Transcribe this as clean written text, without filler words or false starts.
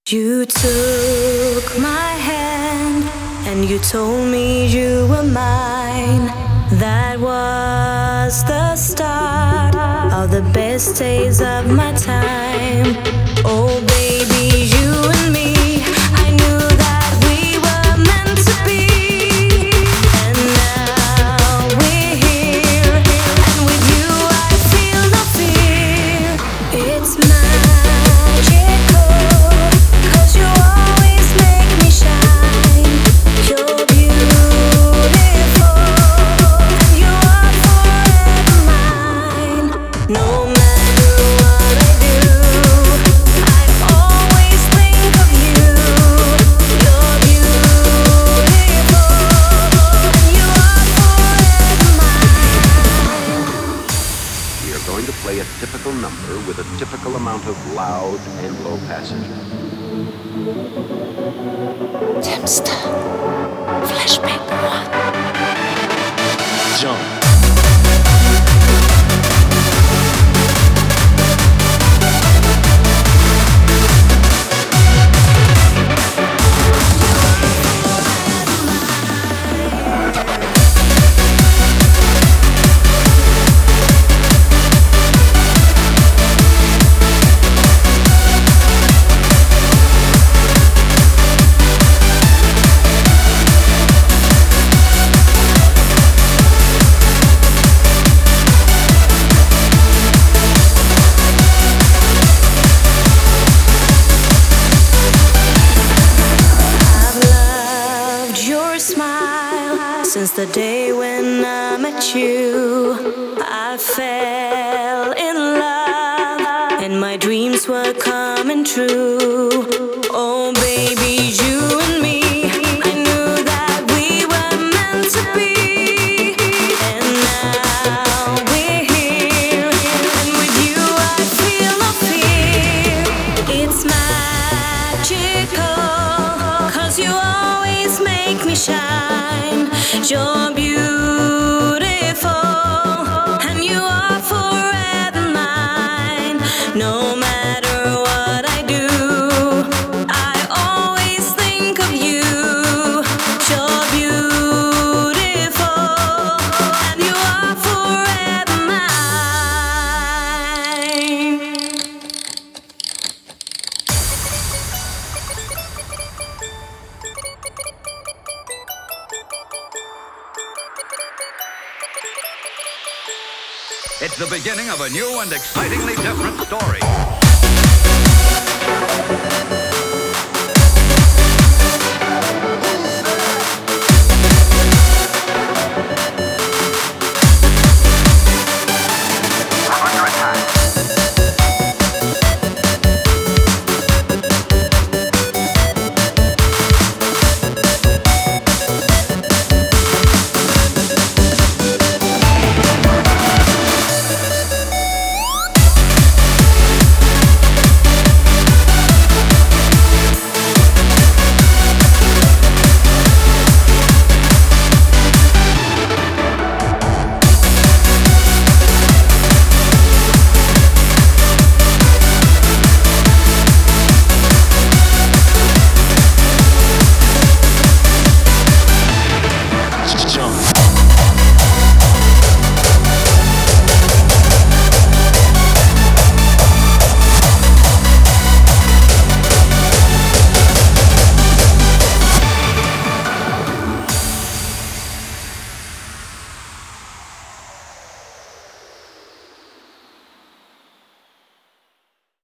You took my hand and you told me you were mine. That was the start of the best days of my time. Oh baby, you and me, I knew that we were meant to be. And now we're here, and with you I feel no fear. It's magical, 'cause you always make me shine. You're beautiful, and you are forever mine. No matter what I do, I always think of you. You're beautiful, and you are forever mine. We are going to play a typical number with a typical amount of loud and low passage. Timster, flashback one. Jump. I've loved your smile since the day when I met you. I fell in love and my dreams were coming true. Oh baby, you and me, I knew that we were meant to be. And now we're here, and with you I feel no fear. It's magical, 'cause you always make me shine. You're beautiful, and you are forever mine. No matter what I do, I always think of you. You're beautiful, and you are forever mine. It's the beginning of a new and excitingly different story.